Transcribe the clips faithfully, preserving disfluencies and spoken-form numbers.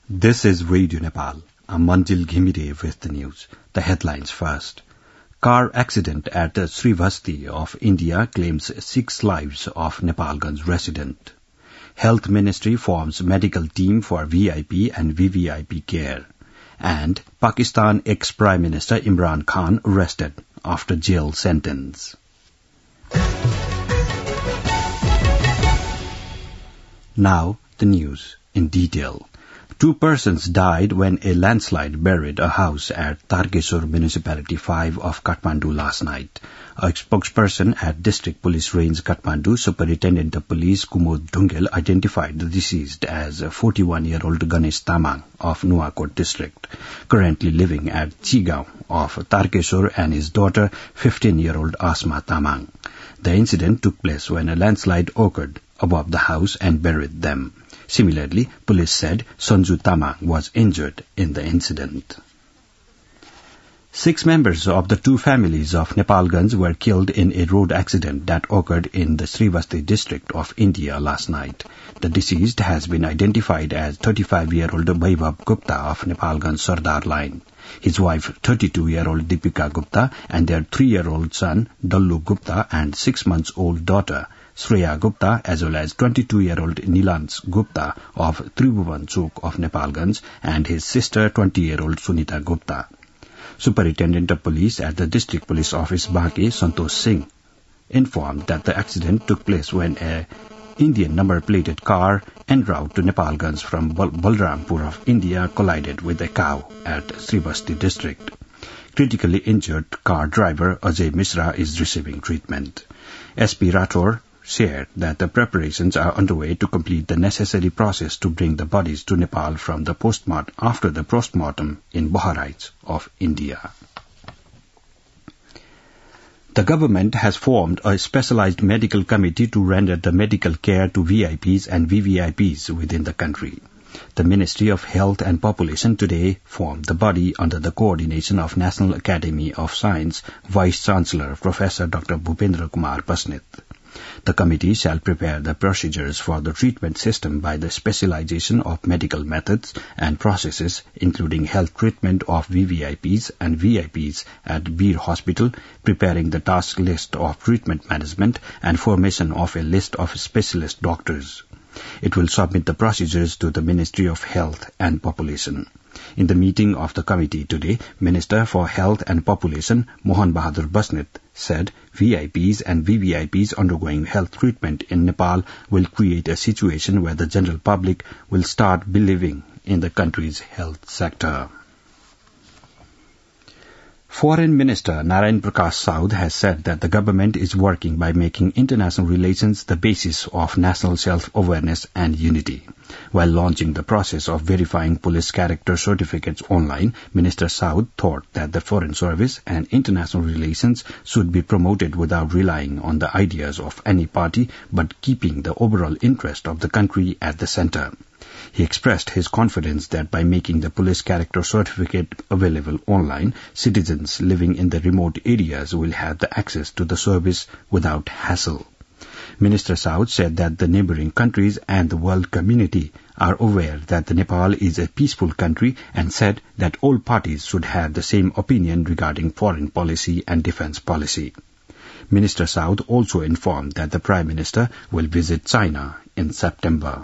This is Radio Nepal. I'm Manjil Ghimire with the news. The headlines first. Car accident at Srivasti of India claims six lives of Nepalganj resident. Health Ministry forms medical team for V I P and V V I P care. And Pakistan ex-Prime Minister Imran Khan arrested after jail sentence. Now, the news in detail. Two persons died when a landslide buried a house at Tarkesur Municipality five of Kathmandu last night. A spokesperson at District Police Range Kathmandu, Superintendent of Police Kumod Dhungel, identified the deceased as a forty-one-year-old Ganesh Tamang of Nuwakot district, currently living at Chigao of Tarkesur, and his daughter, fifteen-year-old Asma Tamang. The incident took place when a landslide occurred above the house and buried them. Similarly, police said Sanju Tamang was injured in the incident. Six members of the two families of Nepalganj were killed in a road accident that occurred in the Srivasti district of India last night. The deceased has been identified as thirty-five-year-old Vaibhav Gupta of Nepalganj Sardar line. His wife, thirty-two-year-old Deepika Gupta, and their three-year-old son, Dallu Gupta, and six-months-old daughter, Shreya Gupta, as well as twenty-two-year-old Nilans Gupta of Tribhuvan Chowk of Nepalganj, and his sister, twenty-year-old Sunita Gupta. Superintendent of Police at the District Police Office, Baki, Santosh Singh, informed that the accident took place when a Indian number-plated car en route to Nepalganj from Bal- Balrampur of India collided with a cow at Srivasti district. Critically injured car driver Ajay Mishra is receiving treatment. S P Rathore shared that the preparations are underway to complete the necessary process to bring the bodies to Nepal from the postmortem after the postmortem in Bahraich of India. The government has formed a specialized medical committee to render the medical care to V I Ps and V V I Ps within the country. The Ministry of Health and Population today formed the body under the coordination of National Academy of Science Vice-Chancellor Professor Doctor Bhupendra Kumar Basnet. The committee shall prepare the procedures for the treatment system by the specialization of medical methods and processes, including health treatment of V V I Ps and V I Ps at Veer Hospital, preparing the task list of treatment management, and formation of a list of specialist doctors. It will submit the procedures to the Ministry of Health and Population. In the meeting of the committee today, Minister for Health and Population Mohan Bahadur Basnet said V I Ps and V V I Ps undergoing health treatment in Nepal will create a situation where the general public will start believing in the country's health sector. Foreign Minister Narayan Prakash Saud has said that the government is working by making international relations the basis of national self-awareness and unity. While launching the process of verifying police character certificates online, Minister Saud thought that the Foreign Service and international relations should be promoted without relying on the ideas of any party, but keeping the overall interest of the country at the center. He expressed his confidence that by making the police character certificate available online, citizens living in the remote areas will have the access to the service without hassle. Minister Saud said that the neighboring countries and the world community are aware that Nepal is a peaceful country, and said that all parties should have the same opinion regarding foreign policy and defense policy. Minister Saud also informed that the Prime Minister will visit China in September.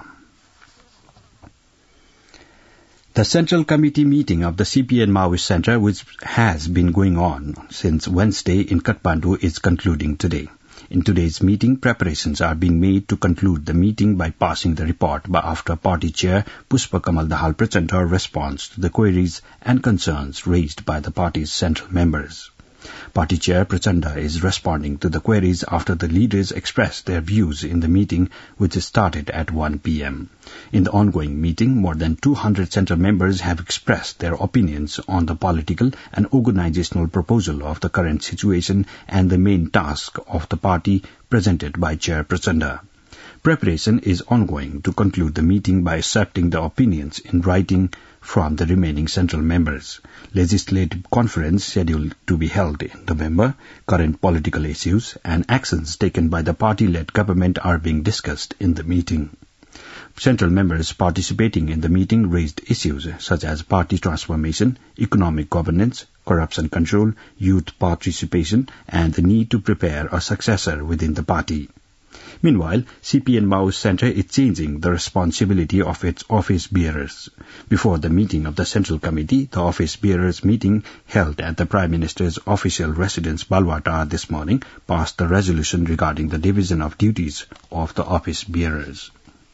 The Central Committee meeting of the C P N Maoist Centre, which has been going on since Wednesday in Kathmandu, is concluding today. In today's meeting, preparations are being made to conclude the meeting by passing the report by after Party Chair Pushpa Kamal Dahal Prachanda responds to the queries and concerns raised by the party's central members. Party Chair Prachanda is responding to the queries after the leaders expressed their views in the meeting, which started at one p.m. In the ongoing meeting, more than two hundred central members have expressed their opinions on the political and organizational proposal of the current situation and the main task of the party presented by Chair Prachanda. Preparation is ongoing to conclude the meeting by accepting the opinions in writing from the remaining central members. Legislative conference scheduled to be held in November, current political issues and actions taken by the party-led government are being discussed in the meeting. Central members participating in the meeting raised issues such as party transformation, economic governance, corruption control, youth participation, and the need to prepare a successor within the party. Meanwhile, C P N Maoist Centre is changing the responsibility of its office bearers. Before the meeting of the Central Committee, the office bearers meeting held at the Prime Minister's official residence Balwata this morning passed the resolution regarding the division of duties of the office bearers.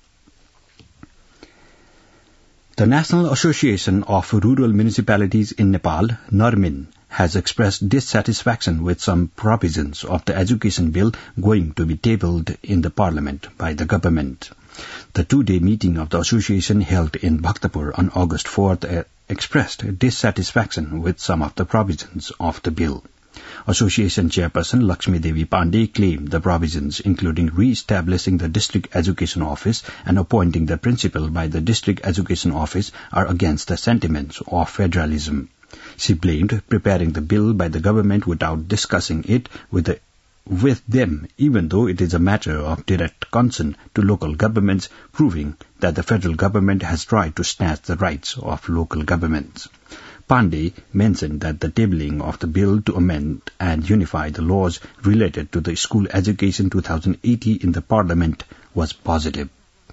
The National Association of Rural Municipalities in Nepal, NARMIN, has expressed dissatisfaction with some provisions of the education bill going to be tabled in the parliament by the government. The two-day meeting of the association held in Bhaktapur on August fourth uh, expressed dissatisfaction with some of the provisions of the bill. Association chairperson Lakshmi Devi Pandey claimed the provisions, including re-establishing the district education office and appointing the principal by the district education office, are against the sentiments of federalism. She blamed preparing the bill by the government without discussing it with, the, with them, even though it is a matter of direct concern to local governments, proving that the federal government has tried to snatch the rights of local governments. Pandey mentioned that the tabling of the bill to amend and unify the laws related to the school education twenty eighty in the parliament was positive.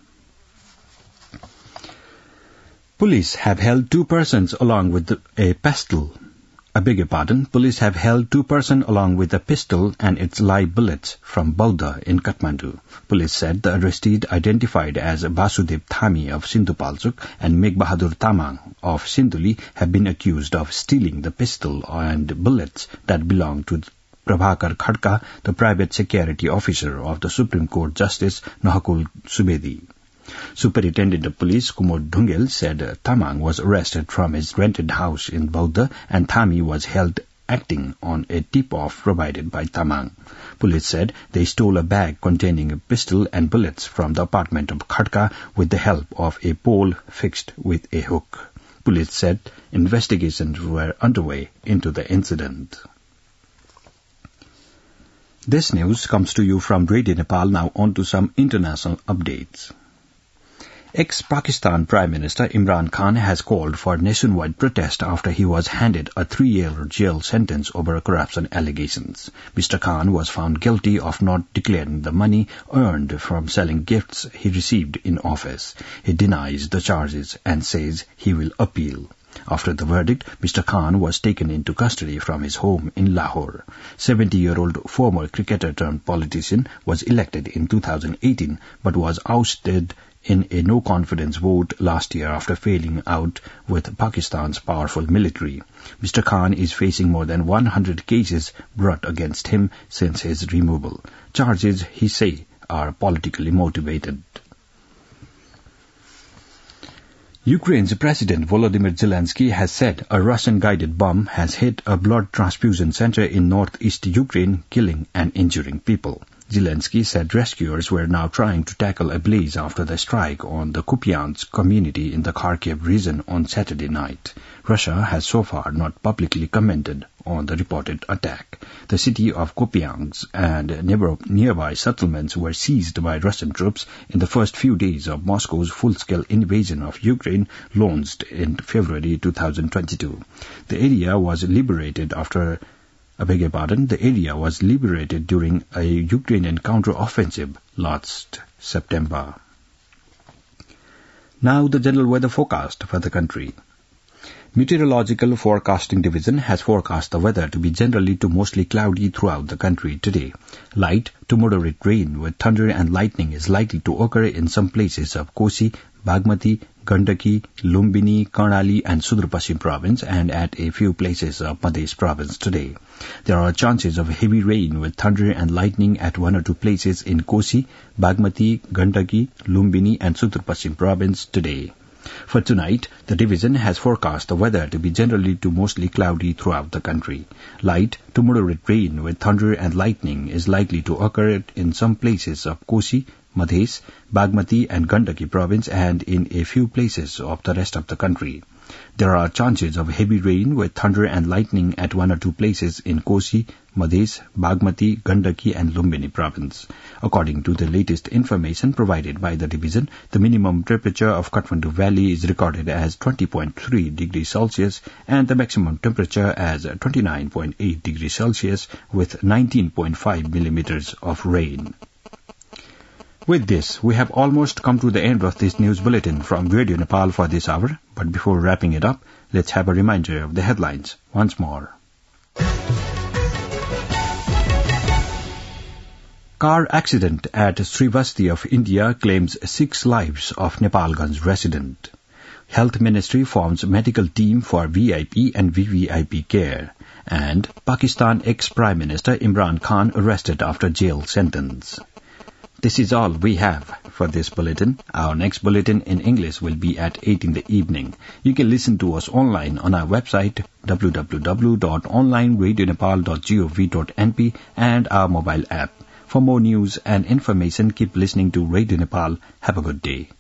Police have held two persons along with a pistol. I beg your pardon. Police have held two persons along with a pistol and its live bullets from Bauda in Kathmandu. Police said the arrested, identified as Basudev Thami of Sindhupalchok and Megh Bahadur Tamang of Sinduli, have been accused of stealing the pistol and bullets that belong to Prabhakar Khadka, the private security officer of the Supreme Court Justice Nahakul Subedi. Superintendent of Police Kumar Dhungel said Tamang was arrested from his rented house in Bauda and Thami was held acting on a tip-off provided by Tamang. Police said they stole a bag containing a pistol and bullets from the apartment of Khadka with the help of a pole fixed with a hook. Police said investigations were underway into the incident. This news comes to you from Radio Nepal. Now on to some international updates. Ex-Pakistan Prime Minister Imran Khan has called for nationwide protest after he was handed a three-year jail sentence over corruption allegations. Mister Khan was found guilty of not declaring the money earned from selling gifts he received in office. He denies the charges and says he will appeal. After the verdict, Mister Khan was taken into custody from his home in Lahore. seventy-year-old former cricketer turned politician was elected in two thousand eighteen but was ousted in a no-confidence vote last year after failing out with Pakistan's powerful military. Mister Khan is facing more than one hundred cases brought against him since his removal. Charges, he says, are politically motivated. Ukraine's President Volodymyr Zelensky has said a Russian-guided bomb has hit a blood transfusion center in northeast Ukraine, killing and injuring people. Zelensky said rescuers were now trying to tackle a blaze after the strike on the Kupiansk community in the Kharkiv region on Saturday night. Russia has so far not publicly commented on the reported attack. The city of Kupiansk and nearby settlements were seized by Russian troops in the first few days of Moscow's full-scale invasion of Ukraine launched in February two thousand twenty-two. The area was liberated after I beg your pardon, the area was liberated during a Ukrainian counter-offensive last September. Now the general weather forecast for the country. Meteorological Forecasting Division has forecast the weather to be generally to mostly cloudy throughout the country today. Light to moderate rain with thunder and lightning is likely to occur in some places of Kosi, Bagmati, Gandaki, Lumbini, Karnali and Sudar Paschim province and at a few places of Madhya province today. There are chances of heavy rain with thunder and lightning at one or two places in Kosi, Bagmati, Gandaki, Lumbini and Sudar Paschim province today. For tonight, the division has forecast the weather to be generally to mostly cloudy throughout the country. Light to moderate rain with thunder and lightning is likely to occur in some places of Kosi, Madhes, Bagmati and Gandaki province and in a few places of the rest of the country. There are chances of heavy rain with thunder and lightning at one or two places in Kosi, Madhes, Bagmati, Gandaki and Lumbini province. According to the latest information provided by the division, the minimum temperature of Kathmandu Valley is recorded as twenty point three degrees Celsius and the maximum temperature as twenty-nine point eight degrees Celsius with nineteen point five millimeters of rain. With this, we have almost come to the end of this news bulletin from Radio Nepal for this hour. But before wrapping it up, let's have a reminder of the headlines once more. Car accident at Srivasti of India claims six lives of Nepalganj resident. Health Ministry forms medical team for V I P and V V I P care. And Pakistan ex-Prime Minister Imran Khan arrested after jail sentence. This is all we have for this bulletin. Our next bulletin in English will be at eight in the evening. You can listen to us online on our website w w w dot online radio nepal dot gov dot n p and our mobile app. For more news and information, keep listening to Radio Nepal. Have a good day.